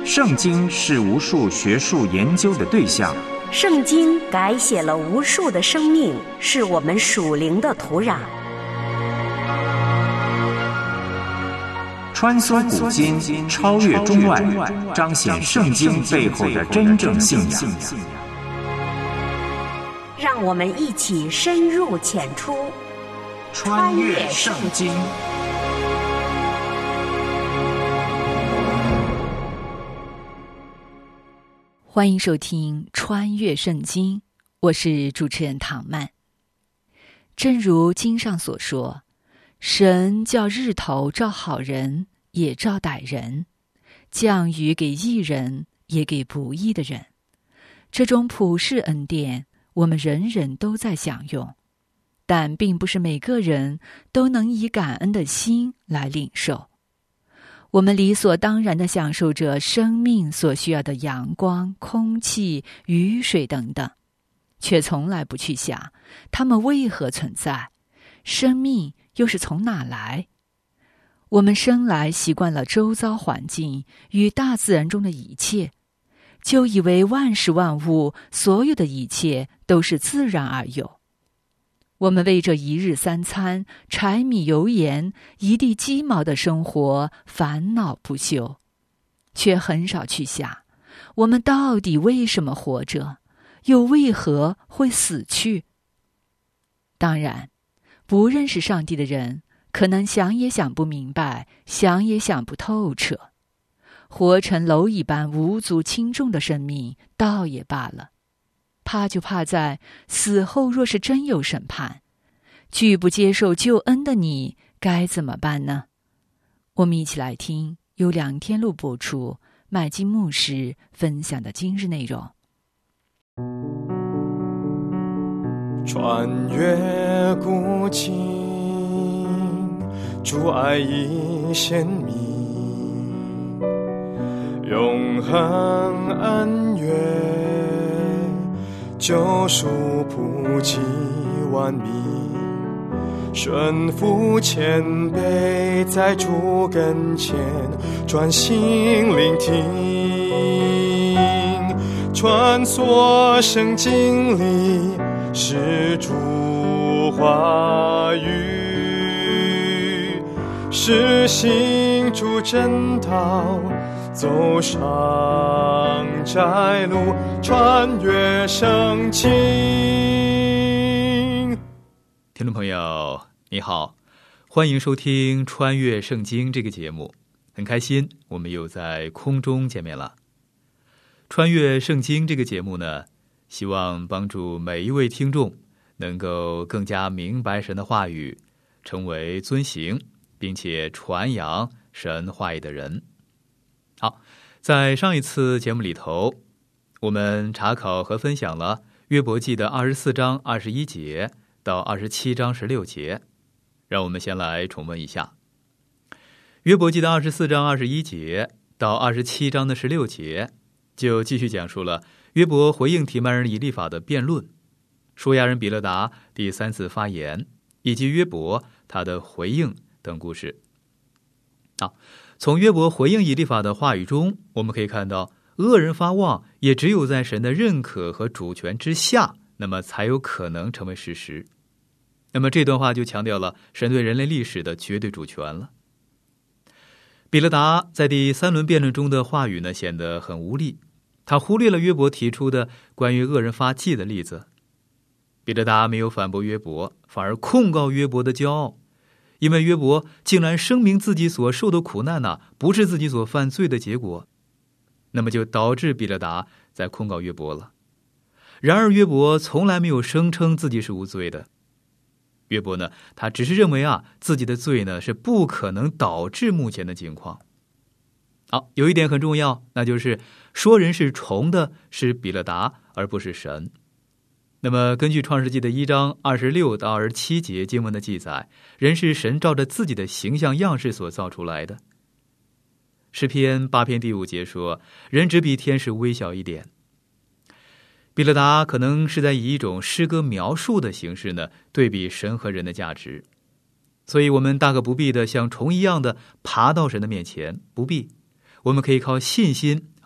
圣经是无数学术研究的对象， 圣经改写了无数的生命，是我们属灵的土壤。 穿梭古今，超越中外，彰显圣经背后的真正信仰。 让我们一起深入浅出， 穿越圣经。 欢迎收听《穿越圣经》，我是主持人唐曼。正如经上所说，神叫日头照好人，也照歹人，降雨给义人，也给不义的人。这种普世恩典，我们人人都在享用，但并不是每个人都能以感恩的心来领受。我们理所当然地享受着生命所需要的阳光、空气、雨水等等，却从来不去想它们为何存在，生命又是从哪来。我们生来习惯了周遭环境与大自然中的一切，就以为万事万物，所有的一切都是自然而有。我们为这一日三餐、柴米油盐、一地鸡毛的生活烦恼不休，却很少去想，我们到底为什么活着，又为何会死去？当然，不认识上帝的人，可能想也想不明白，想也想不透彻。活成蝼蚁般无足轻重的生命，倒也罢了。怕就怕在死后若是真有审判，拒不接受救恩的你该怎么办呢？我们一起来听由梁天路播出麦金牧师分享的今日内容。 穿越古今，主爱已显明，永恒恩怨，救赎普及万民，顺服谦卑，在主跟前专心聆听，穿梭圣经里是主话语，是行主真道，走上窄路，穿越圣经。 听众朋友你好，欢迎收听穿越圣经这个节目，很开心我们又在空中见面了。穿越圣经这个节目呢，希望帮助每一位听众能够更加明白神的话语，成为遵行并且传扬神话语的人。好，在上一次节目里头，我们查考和分享了约伯记的24章21节到27章16节，让我们先来重温一下。约伯记的24章21节到27章的16节，就继续讲述了约伯回应提曼人以利法的辩论，舒亚人比勒达第3次发言，以及约伯他的回应等故事。好，从约伯回应以利法的话语中，我们可以看到，恶人发旺也只有在神的认可和主权之下，那么才有可能成为事实。那么这段话就强调了神对人类历史的绝对主权了。比勒达在第3轮辩论中的话语呢，显得很无力，他忽略了约伯提出的关于恶人发迹的例子。比勒达没有反驳约伯，反而控告约伯的骄傲，因为约伯竟然声明自己所受的苦难不是自己所犯罪的结果，那么就导致比勒达在控告约伯了。然而约伯从来没有声称自己是无罪的。约伯呢，他只是认为自己的罪呢是不可能导致目前的境况。好，有一点很重要，那就是说人是虫的是比勒达，而不是神。那么根据创世纪的1章26到27节经文的记载，人是神照着自己的形象样式所造出来的。诗篇8篇第5节说，人只比天使微小一点。比勒达可能是在以一种诗歌描述的形式呢，对比神和人的价值。所以我们大可不必的像虫一样的爬到神的面前，不必。我们可以靠信心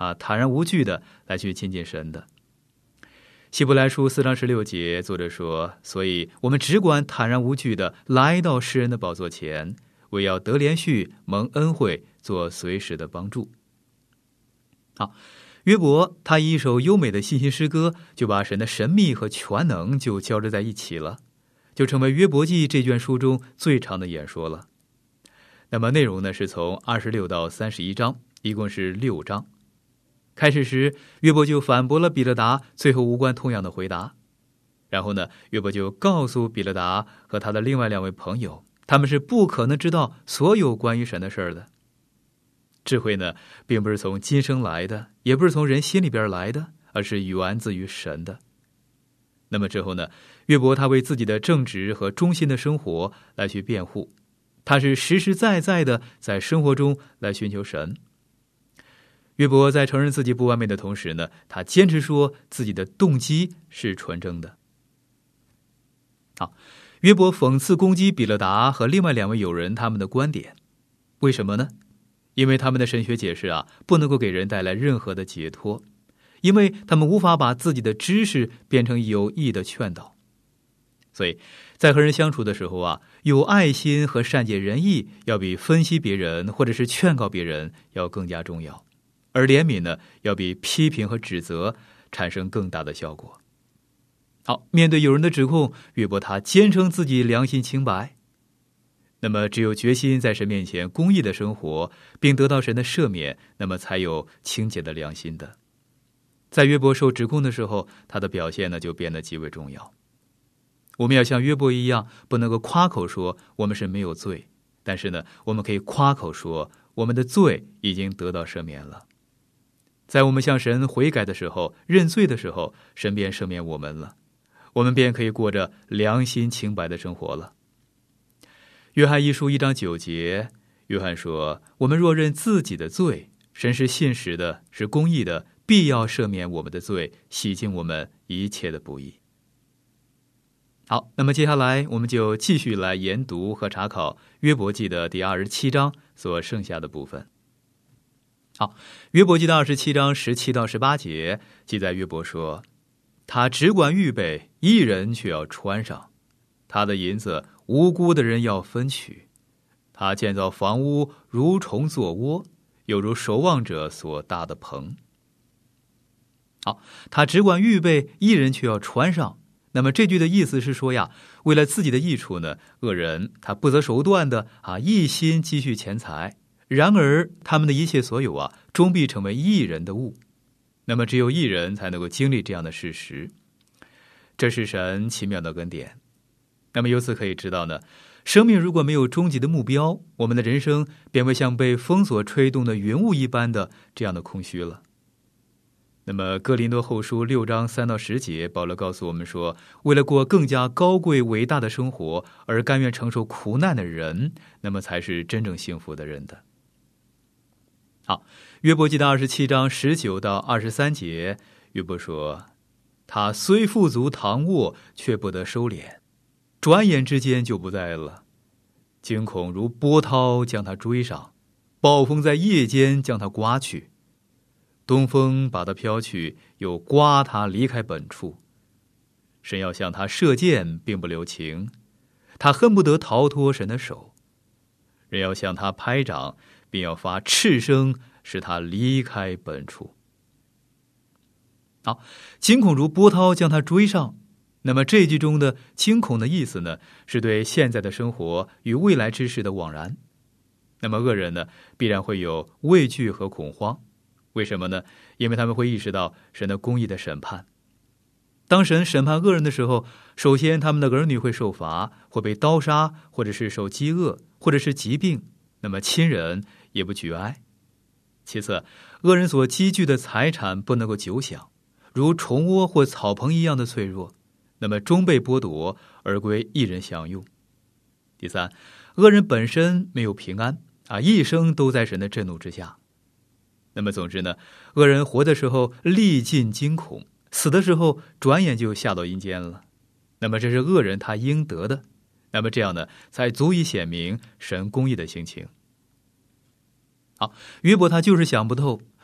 坦然无惧的来去亲近神的。希伯来书4章16节，作者说，所以我们只管坦然无惧的来到施恩的宝座前，为要得连续蒙恩惠，做随时的帮助。好，约伯他以一首优美的信心诗歌，就把神的神秘和全能就交织在一起了，就成为约伯记这卷书中最长的演说了。那么内容呢，是从26到31章，一共是6章。开始时，约伯就反驳了比勒达最后无关痛痒的回答。然后呢，约伯就告诉比勒达和他的另外2位朋友，他们是不可能知道所有关于神的事儿的。智慧呢，并不是从今生来的，也不是从人心里边来的，而是源自于神的。那么之后呢，约伯他为自己的正直和忠心的生活来去辩护，他是实实在在的在生活中来寻求神。约伯在承认自己不完美的同时呢，他坚持说自己的动机是纯正的。好，约伯讽刺攻击比勒达和另外2位友人他们的观点，为什么呢？因为他们的神学解释不能够给人带来任何的解脱，因为他们无法把自己的知识变成有益的劝导。所以在和人相处的时候有爱心和善解人意要比分析别人或者是劝告别人要更加重要，而怜悯呢，要比批评和指责产生更大的效果。好，面对有人的指控，约伯他坚称自己良心清白。那么只有决心在神面前公义的生活，并得到神的赦免，那么才有清洁的良心的。在约伯受指控的时候，他的表现呢就变得极为重要。我们要像约伯一样，不能够夸口说我们是没有罪，但是呢，我们可以夸口说我们的罪已经得到赦免了。在我们向神悔改的时候，认罪的时候，神便赦免我们了，我们便可以过着良心清白的生活了。约翰一书1章9节，约翰说，我们若认自己的罪，神是信实的，是公义的，必要赦免我们的罪，洗净我们一切的不义。好，那么接下来我们就继续来研读和查考约伯记的第27章所剩下的部分。好，约伯记的27章17到18节记载约伯说，他只管预备，义人却要穿上，他的银子无辜的人要分取，他建造房屋如虫作窝，又如守望者所搭的棚。好，他只管预备，义人却要穿上。那么这句的意思是说为了自己的益处呢，恶人他不择手段的一心积蓄钱财，然而他们的一切所有终必成为义人的物。那么只有义人才能够经历这样的事实，这是神奇妙的恩典。那么由此可以知道呢，生命如果没有终极的目标，我们的人生便会像被风所吹动的云雾一般的这样的空虚了。那么哥林多后书6章3到10节，保罗告诉我们说，为了过更加高贵伟大的生活而甘愿承受苦难的人，那么才是真正幸福的人的。好，约伯记的27章19到23节，约伯说，他虽富足躺卧，却不得收敛，转眼之间就不在了。惊恐如波涛将他追上，暴风在夜间将他刮去，东风把他飘去，又刮他离开本处。神要向他射箭，并不留情，他恨不得逃脱神的手。人要向他拍掌，并要发斥声，使他离开本处。好，惊恐如波涛将他追上。那么这句中的惊恐的意思呢，是对现在的生活与未来之事的惘然。那么恶人呢，必然会有畏惧和恐慌。为什么呢？因为他们会意识到神的公义的审判。当神审判恶人的时候，首先他们的儿女会受罚，会被刀杀，或者是受饥饿，或者是疾病，那么亲人也不举哀。其次，恶人所积聚的财产不能够久享，如虫窝或草棚一样的脆弱，那么终被剥夺而归一人享用。第三，恶人本身没有平安一生都在神的震怒之下。那么总之呢，恶人活的时候历尽惊恐，死的时候转眼就下到阴间了。那么这是恶人他应得的，那么这样呢，才足以显明神公义的性情。好，约伯他就是想不透，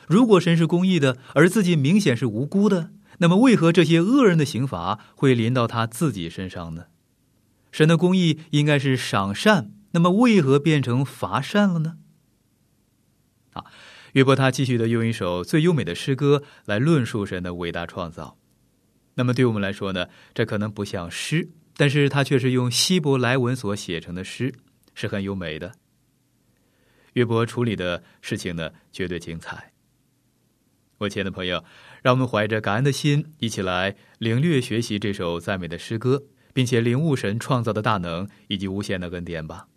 如果神是公义的，而自己明显是无辜的，那么为何这些恶人的刑罚会临到他自己身上呢？神的公义应该是赏善，那么为何变成罚善了呢？约伯他继续的用一首最优美的诗歌来论述神的伟大创造。那么对我们来说呢，这可能不像诗，但是它却是用希伯来文所写成的诗，是很优美的。约伯处理的事情呢，绝对精彩。我亲爱的朋友，让我们怀着感恩的心，一起来领略学习这首赞美的诗歌，并且领悟神创造的大能以及无限的恩典吧。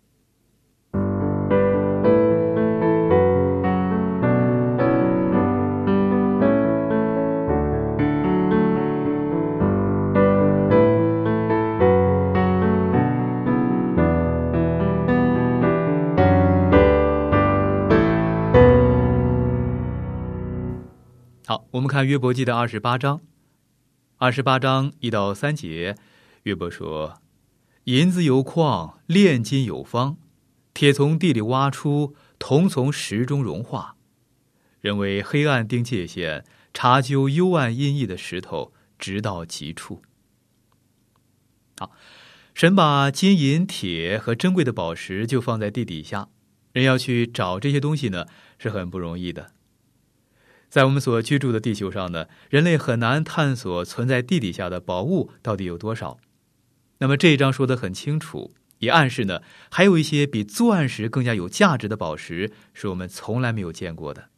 好，我们看约伯记的28章，28章1到3节，约伯说：银子有矿，炼金有方，铁从地里挖出，铜从石中融化。人为黑暗定界限，查究幽暗阴翳的石头，直到极处。好，神把金银铁和珍贵的宝石就放在地底下，人要去找这些东西呢，是很不容易的。在我们所居住的地球上呢，人类很难探索存在地底下的宝物到底有多少。那么这一章说得很清楚，也暗示呢，还有一些比钻石更加有价值的宝石是我们从来没有见过的。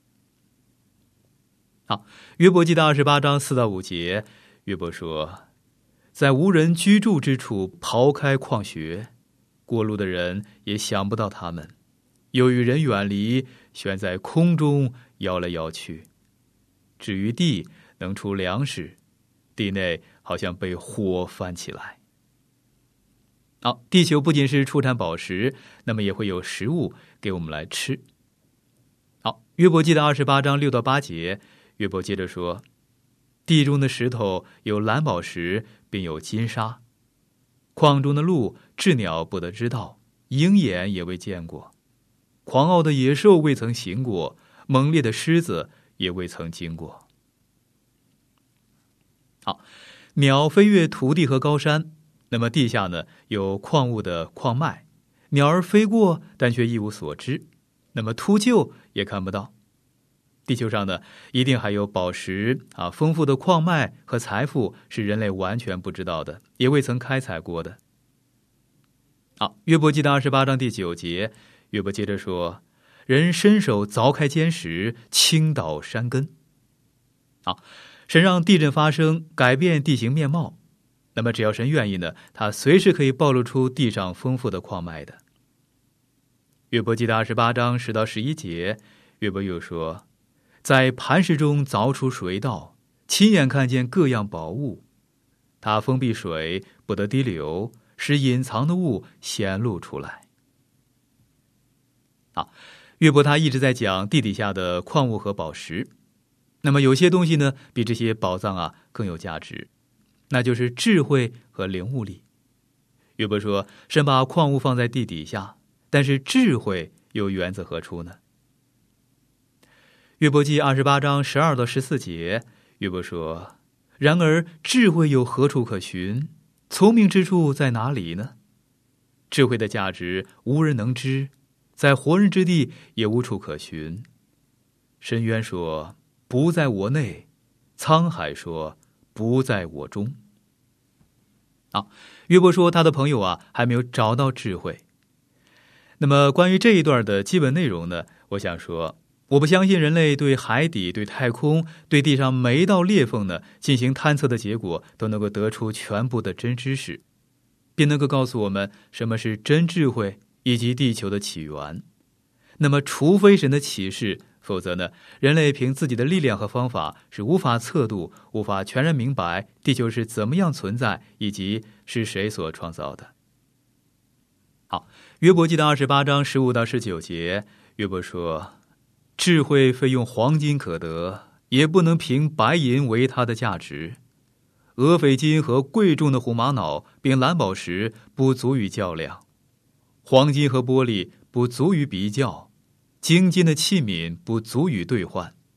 好，约伯记的28章4到5节，约伯说：在无人居住之处刨开矿穴，过路的人也想不到他们，又与人远离，悬在空中摇来摇去。至于地能出粮食，地内好像被火翻起来。好，地球不仅是出产宝石，那么也会有食物给我们来吃。好，约伯记的28章6到8节，约伯接着说：地中的石头有蓝宝石，并有金沙。矿中的路，鸷鸟不得知道，鹰眼也未见过。狂傲的野兽未曾行过，猛烈的狮子也未曾经过。好，鸟飞越土地和高山，那么地下呢，有矿物的矿脉，鸟儿飞过，但却一无所知，那么秃鹫也看不到。地球上呢，一定还有宝石丰富的矿脉和财富是人类完全不知道的，也未曾开采过的。好，约伯记的28章第9节，约伯接着说：人伸手凿开坚石，倾倒山根。好，神让地震发生，改变地形面貌，那么只要神愿意呢，他随时可以暴露出地上丰富的矿脉的。约伯记的28章10到11节，约伯又说：在磐石中凿出水道，亲眼看见各样宝物。他封闭水，不得滴流，使隐藏的物显露出来。好，约伯他一直在讲地底下的矿物和宝石。那么有些东西呢，比这些宝藏更有价值，那就是智慧和领悟力。约伯说，神把矿物放在地底下，但是智慧又源自何处呢？约伯记28章12到14节，约伯说：然而智慧有何处可寻？聪明之处在哪里呢？智慧的价值无人能知，在活人之地也无处可寻。深渊说：不在我内，沧海说：不在我中。约伯说他的朋友还没有找到智慧。那么关于这一段的基本内容呢，我想说，我不相信人类对海底、对太空、对地上每一道裂缝呢进行探测的结果都能够得出全部的真知识，并能够告诉我们什么是真智慧以及地球的起源。那么除非神的启示，否则呢，人类凭自己的力量和方法是无法测度、无法全然明白地球是怎么样存在，以及是谁所创造的。好，约伯记的28章15到19节，约伯说：智慧非用黄金可得，也不能凭白银为它的价值。俄斐金和贵重的红玛瑙并蓝宝石不足以较量，黄金和玻璃不足以比较，精金的器皿不足以兑换。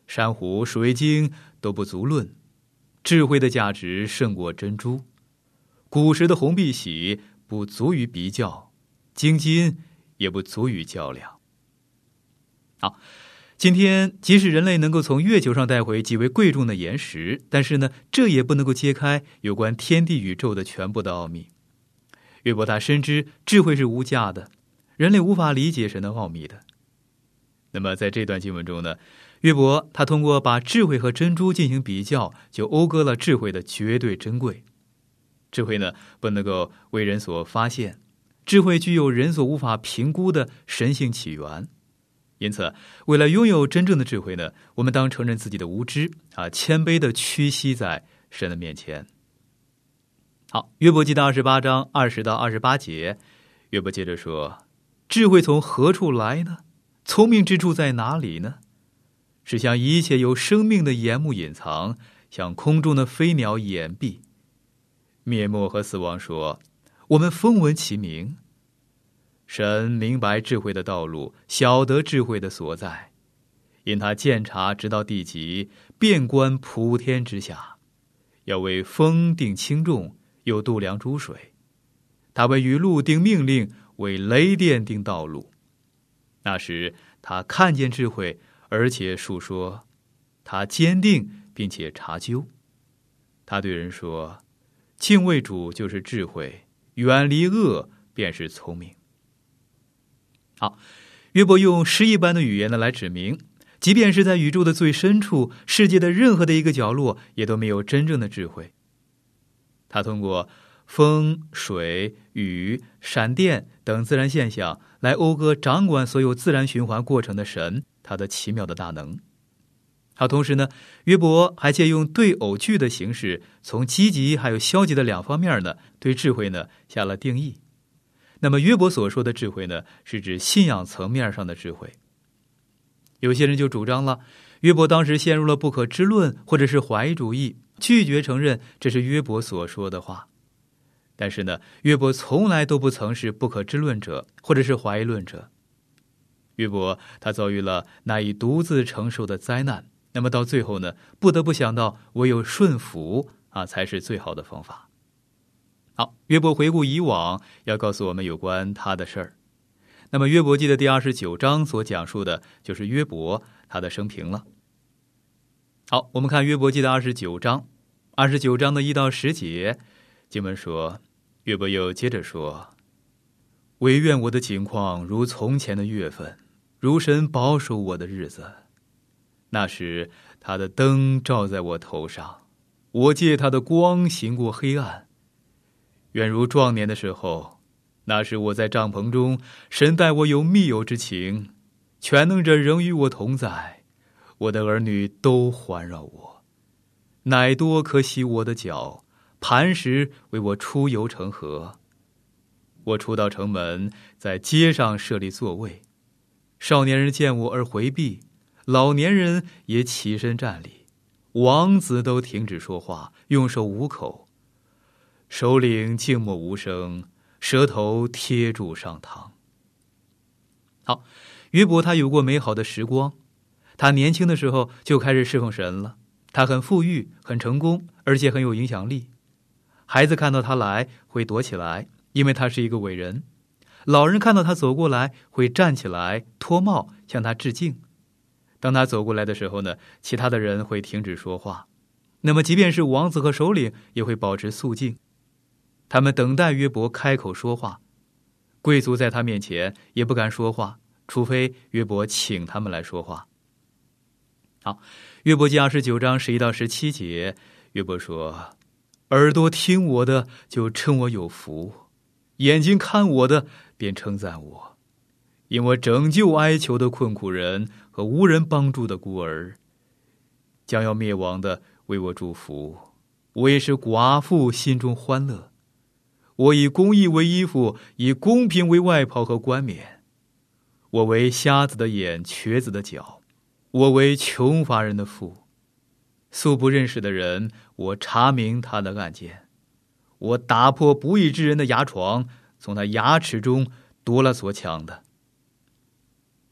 珊瑚、水晶都不足论，智慧的价值胜过珍珠。古时的红碧玺不足以比较，精金也不足以较量。好，今天即使人类能够从月球上带回极为贵重的岩石，但是呢，这也不能够揭开有关天地宇宙的全部的奥秘。约伯他深知智慧是无价的，人类无法理解神的奥秘的。那么在这段经文中呢，约伯他通过把智慧和珍珠进行比较，就讴歌了智慧的绝对珍贵。智慧呢，不能够为人所发现，智慧具有人所无法评估的神性起源。因此，为了拥有真正的智慧呢，我们当承认自己的无知谦卑地屈膝在神的面前。好，约伯记的28章20到28节，约伯接着说：智慧从何处来呢？聪明之处在哪里呢？是向一切有生命的眼目隐藏，向空中的飞鸟掩蔽。灭没和死亡说：我们风闻其名。神明白智慧的道路，晓得智慧的所在，因他鉴察直到地极，遍观普天之下，要为风定轻重，又度量诸水。他为雨露定命令，为雷电定道路。那时他看见智慧，而且述说，他坚定并且查究。他对人说：敬畏主就是智慧，远离恶便是聪明。好，约伯用诗一般的语言呢来指明，即便是在宇宙的最深处，世界的任何的一个角落，也都没有真正的智慧。他通过风、水、雨、闪电等自然现象来讴歌掌管所有自然循环过程的神，他的奇妙的大能。好，同时呢，约伯还借用对偶句的形式，从积极还有消极的两方面呢，对智慧呢下了定义。那么约伯所说的智慧呢，是指信仰层面上的智慧。有些人就主张了，约伯当时陷入了不可知论或者是怀疑主义，拒绝承认这是约伯所说的话。但是呢，约伯从来都不曾是不可知论者或者是怀疑论者。约伯他遭遇了难以独自承受的灾难，那么到最后呢，不得不想到唯有顺服才是最好的方法。好，约伯回顾以往，要告诉我们有关他的事儿。那么约伯记的第29章所讲述的就是约伯他的生平了。好，我们看约伯记的29章的1到10节，经文说，约伯又接着说：惟愿我的景况如从前的月份，如神保守我的日子。那时他的灯照在我头上，我借他的光行过黑暗。愿如壮年的时候，那时我在帐篷中，神待我有密友之情，全能者仍与我同在，我的儿女都环绕我，乃多可洗我的脚，磐石为我出油成河。我出到城门，在街上设立座位，少年人见我而回避，老年人也起身站立，王子都停止说话，用手捂口，首领静默无声，舌头贴住上膛。好，约伯他有过美好的时光，他年轻的时候就开始侍奉神了，他很富裕，很成功，而且很有影响力。孩子看到他来会躲起来，因为他是一个伟人。老人看到他走过来会站起来脱帽向他致敬。当他走过来的时候呢，其他的人会停止说话。那么即便是王子和首领也会保持肃静，他们等待约伯开口说话。贵族在他面前也不敢说话，除非约伯请他们来说话。好，约伯记29章11到17节，约伯说：耳朵听我的就称我有福，眼睛看我的便称赞我，因我拯救哀求的困苦人和无人帮助的孤儿。将要灭亡的为我祝福，我也是寡妇心中欢乐。我以公义为衣服，以公平为外袍和冠冕。我为瞎子的眼，瘸子的脚，我为穷乏人的腹。素不认识的人，我查明他的案件。我打破不义之人的牙床，从他牙齿中夺了所抢的。好，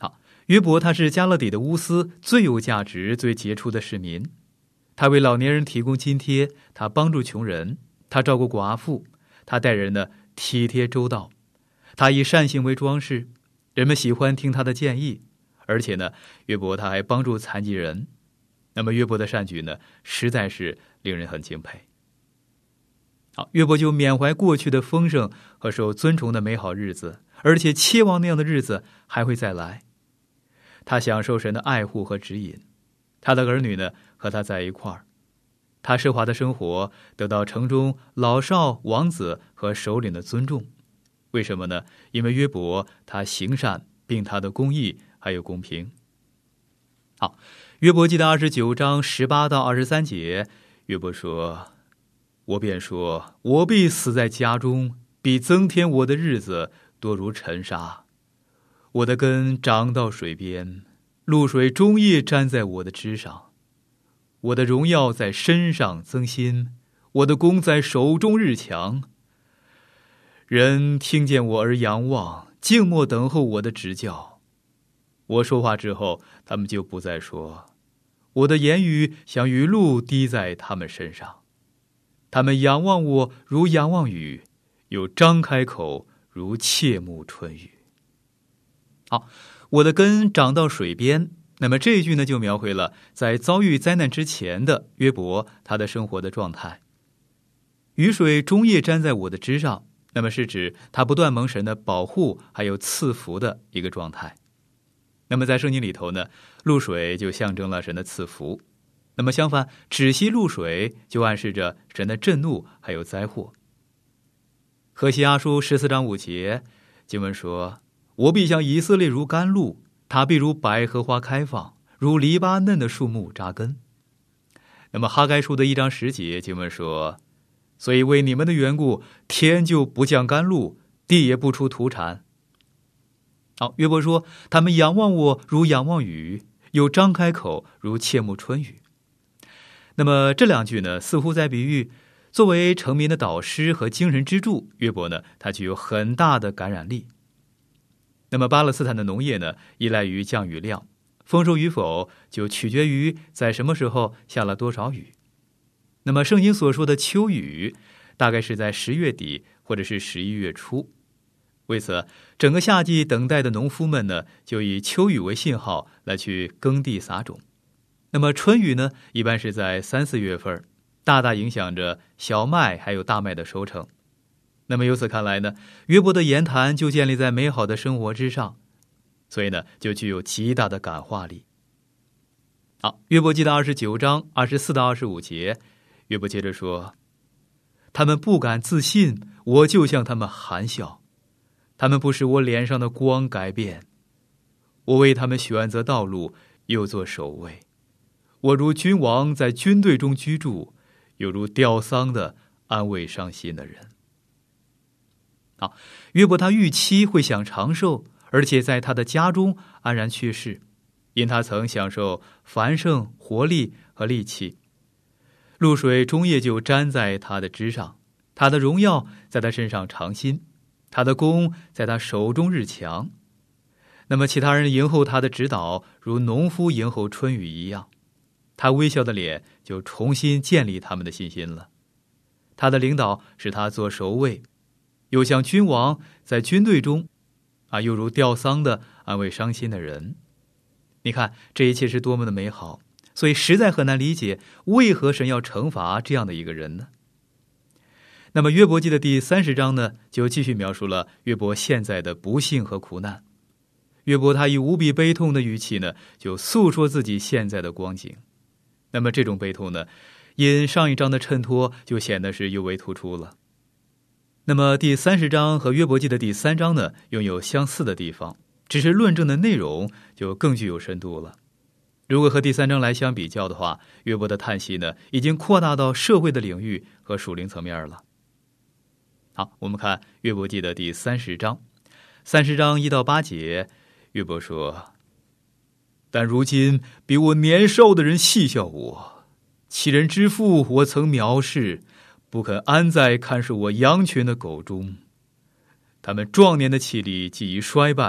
约伯他是加勒底的乌斯最有价值、最杰出的市民，他为老年人提供津贴，他帮助穷人，他照顾寡妇，他待人呢体贴周到，他以善行为装饰，人们喜欢听他的建议，而且呢，约伯他还帮助残疾人。那么约伯的善举呢，实在是令人很敬佩。好，约伯就缅怀过去的丰盛和受尊崇的美好日子，而且期望那样的日子还会再来。他享受神的爱护和指引，他的儿女呢和他在一块儿，他奢华的生活得到城中老少王子和首领的尊重。为什么呢？因为约伯他行善，并他的公义还有公平。好，约伯记的29章18到23节，约伯说：我便说，我必死在家中，必增添我的日子多如尘沙。我的根长到水边，露水终夜沾在我的枝上。我的荣耀在身上增新，我的弓在手中日强。人听见我而仰望，静默等候我的指教。我说话之后，他们就不再说。我的言语像雨露滴在他们身上。他们仰望我如仰望雨，又张开口如切慕春雨。好，我的根长到水边。那么这一句呢，就描绘了在遭遇灾难之前的约伯他的生活的状态。雨水终夜沾在我的枝上，那么是指他不断蒙神的保护还有赐福的一个状态。那么在圣经里头呢，露水就象征了神的赐福，那么相反，止息露水就暗示着神的震怒还有灾祸。何西阿书14章5节经文说：我必像以色列如甘露，他必如百合花开放，如黎巴嫩的树木扎根。那么哈该书的1章10节经文说：所以为你们的缘故，天就不降甘露，地也不出土产。好，约伯说，他们仰望我如仰望雨，又张开口如切慕春雨。那么这两句呢，似乎在比喻作为成民的导师和精神支柱，约伯呢，他具有很大的感染力。那么巴勒斯坦的农业呢，依赖于降雨量，丰收与否就取决于在什么时候下了多少雨。那么圣经所说的秋雨，大概是在10月底或者是11月初。为此，整个夏季等待的农夫们呢，就以秋雨为信号来去耕地撒种。那么春雨呢，一般是在3、4月份，大大影响着小麦还有大麦的收成。那么由此看来呢，约伯的言谈就建立在美好的生活之上，所以呢，就具有极大的感化力。好，约伯记的29章24到25节，约伯接着说：他们不敢自信，我就向他们含笑，他们不使我脸上的光改变。我为他们选择道路，又做守卫。我如君王在军队中居住，又如吊丧的安慰伤心的人。好，约伯他预期会享长寿，而且在他的家中安然去世，因他曾享受繁盛、活力和力气。露水终夜就沾在他的枝上，他的荣耀在他身上常新，他的弓在他手中日强。那么其他人迎候他的指导，如农夫迎候春雨一样，他微笑的脸就重新建立他们的信心了。他的领导使他做守卫，又像君王在军队中，又如吊丧的安慰伤心的人。你看这一切是多么的美好，所以实在很难理解为何神要惩罚这样的一个人呢？那么约伯记的第30章呢，就继续描述了约伯现在的不幸和苦难。约伯他以无比悲痛的语气呢，就诉说自己现在的光景。那么这种悲痛呢，因上一章的衬托就显得是尤为突出了。那么第30章和约伯记的第3章呢，拥有相似的地方，只是论证的内容就更具有深度了。如果和第3章来相比较的话，约伯的叹息呢，已经扩大到社会的领域和属灵层面了。好，我们看约伯记的第30章，30章1到8节，约伯说：但如今比我年少的人戏笑我，其人之父我曾藐视，不肯安在看守我羊群的狗中。他们壮年的气力既已衰败，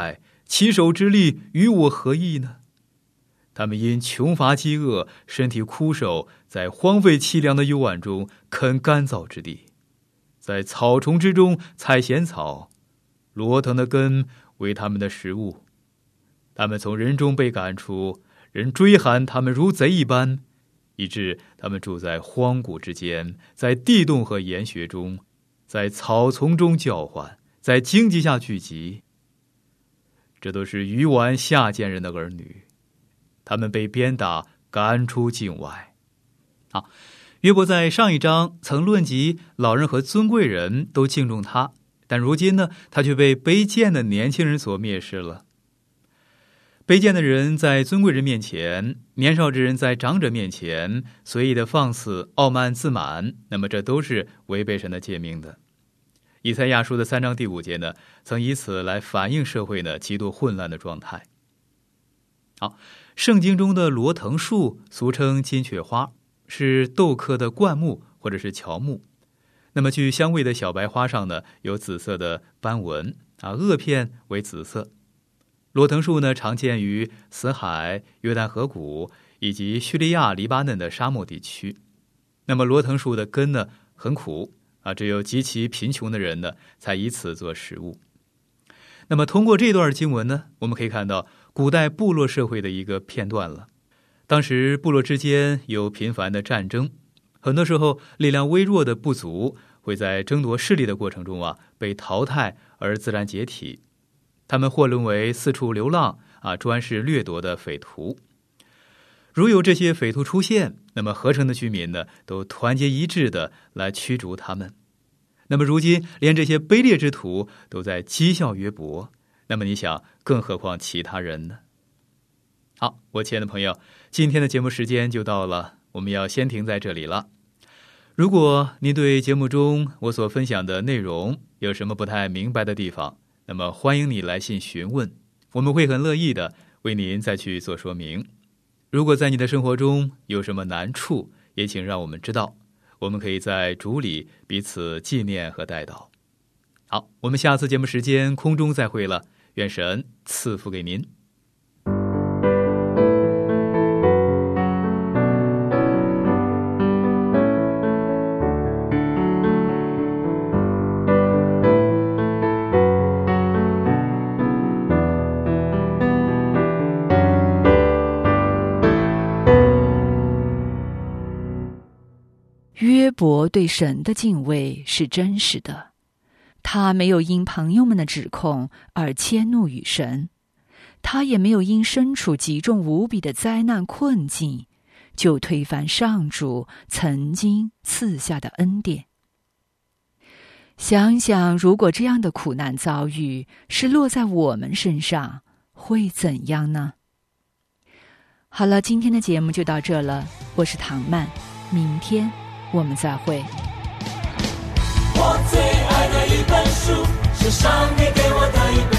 其手之力与我何异呢？他们因穷乏饥饿，身体枯瘦，在荒废凄凉的幽暗中啃干燥之地，在草丛之中采咸草，罗藤的根为他们的食物。他们从人中被赶出，人追喊他们如贼一般，以致他们住在荒谷之间，在地洞和岩穴中，在草丛中叫唤，在荆棘下聚集。这都是愚顽下贱人的儿女，他们被鞭打赶出境外。好，约伯在上一章曾论及老人和尊贵人都敬重他，但如今呢，他却被卑贱的年轻人所蔑视了。卑贱的人在尊贵人面前，年少之人在长者面前随意的放肆、傲慢自满，那么这都是违背神的诫命的。以赛亚书的3章第5节呢，曾以此来反映社会呢极度混乱的状态。好，圣经中的罗藤树俗称金雀花，是豆科的灌木或者是乔木。那么具香味的小白花上呢，有紫色的斑纹萼片为紫色。罗藤树呢，常见于死海、约旦河谷以及叙利亚、黎巴嫩的沙漠地区。那么罗藤树的根呢，很苦只有极其贫穷的人呢，才以此做食物。那么通过这段经文呢，我们可以看到古代部落社会的一个片段了。当时部落之间有频繁的战争，很多时候力量微弱的部族会在争夺势力的过程中被淘汰而自然解体。他们或沦为四处流浪专事掠夺的匪徒。如有这些匪徒出现，那么合城的居民呢，都团结一致的来驱逐他们。那么如今连这些卑劣之徒都在讥笑约伯，那么你想，更何况其他人呢？好，我亲爱的朋友，今天的节目时间就到了，我们要先停在这里了。如果您对节目中我所分享的内容有什么不太明白的地方，那么欢迎你来信询问，我们会很乐意的为您再去做说明。如果在你的生活中有什么难处，也请让我们知道，我们可以在主里彼此纪念和代祷。好，我们下次节目时间空中再会了，愿神赐福给您。 约伯对神的敬畏是真实的，他没有因朋友们的指控而迁怒于神，他也没有因身处极重无比的灾难困境就推翻上主曾经赐下的恩典。想想，如果这样的苦难遭遇是落在我们身上，会怎样呢？好了，今天的节目就到这了，我是唐曼，明天我们再会。 我最爱的一本书，是上帝给我的一本